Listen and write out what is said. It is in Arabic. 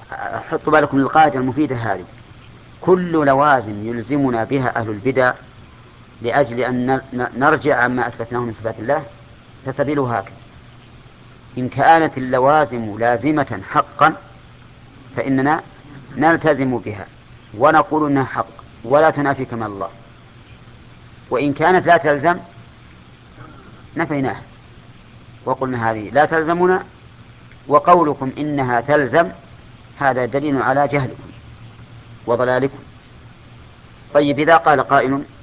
حطوا بالكم للقاعدة المفيدة هذه: كل لوازم يلزمنا بها أهل البدع لأجل أن نرجع عما أثبتناه من صفات الله فسبيله هكذا. إن كانت اللوازم لازمة حقا فإننا نلتزم بها ونقول إنها حق ولا تنافي كمال الله، وإن كانت لا تلزم نفيناها وقلنا هذه لا تلزمنا، وقولكم إنها تلزم هذا دليل على جهلكم وضلالكم. طيب، إذا قال قائل